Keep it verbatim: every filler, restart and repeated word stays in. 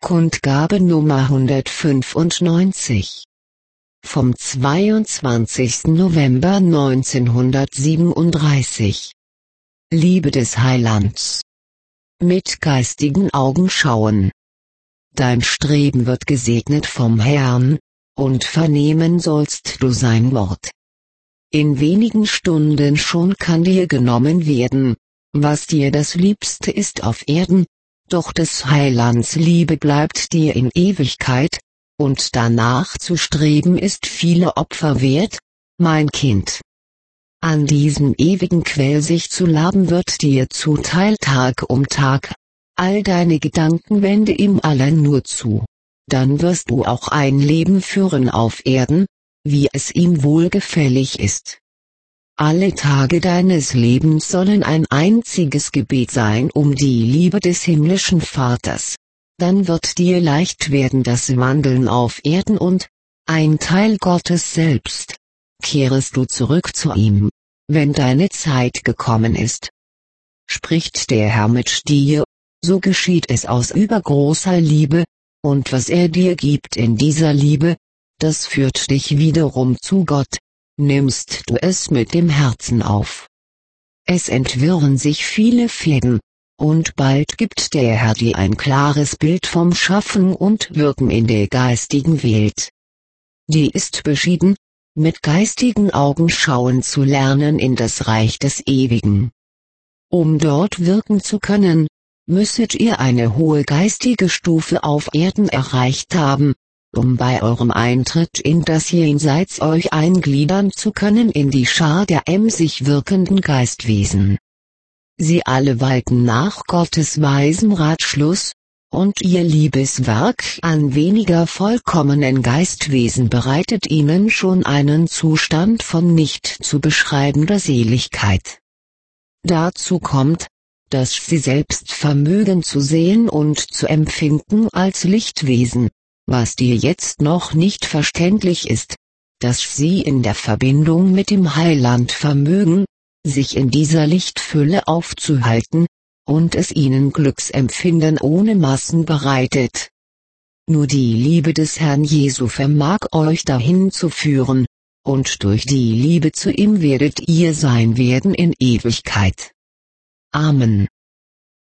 Kundgabe Nummer hundertfünfundneunzig. Vom zweiundzwanzigsten November neunzehnhundertsiebenunddreißig. Liebe des Heilands. Mit geistigen Augen schauen. Dein Streben wird gesegnet vom Herrn, und vernehmen sollst du sein Wort. In wenigen Stunden schon kann dir genommen werden, was dir das Liebste ist auf Erden, doch des Heilands Liebe bleibt dir in Ewigkeit, und danach zu streben ist viele Opfer wert, mein Kind. An diesem ewigen Quell sich zu laben wird dir zuteil Tag um Tag, all deine Gedanken wende ihm allen nur zu, dann wirst du auch ein Leben führen auf Erden, wie es ihm wohlgefällig ist. Alle Tage deines Lebens sollen ein einziges Gebet sein um die Liebe des himmlischen Vaters. Dann wird dir leicht werden das Wandeln auf Erden und, ein Teil Gottes selbst, kehrest du zurück zu ihm, wenn deine Zeit gekommen ist. Spricht der Herr mit dir, so geschieht es aus übergroßer Liebe, und was er dir gibt in dieser Liebe, das führt dich wiederum zu Gott. Nimmst du es mit dem Herzen auf. Es entwirren sich viele Fäden, und bald gibt der Herr dir ein klares Bild vom Schaffen und Wirken in der geistigen Welt. Die ist beschieden, mit geistigen Augen schauen zu lernen in das Reich des Ewigen. Um dort wirken zu können, müsstet ihr eine hohe geistige Stufe auf Erden erreicht haben, um bei eurem Eintritt in das Jenseits euch eingliedern zu können in die Schar der emsig wirkenden Geistwesen. Sie alle walten nach Gottes weisem Ratschluss, und ihr Liebeswerk an weniger vollkommenen Geistwesen bereitet ihnen schon einen Zustand von nicht zu beschreibender Seligkeit. Dazu kommt, dass sie selbst vermögen zu sehen und zu empfinden als Lichtwesen, was dir jetzt noch nicht verständlich ist, dass sie in der Verbindung mit dem Heiland vermögen, sich in dieser Lichtfülle aufzuhalten, und es ihnen Glücksempfinden ohne Maßen bereitet. Nur die Liebe des Herrn Jesu vermag euch dahin zu führen, und durch die Liebe zu ihm werdet ihr sein werden in Ewigkeit. Amen.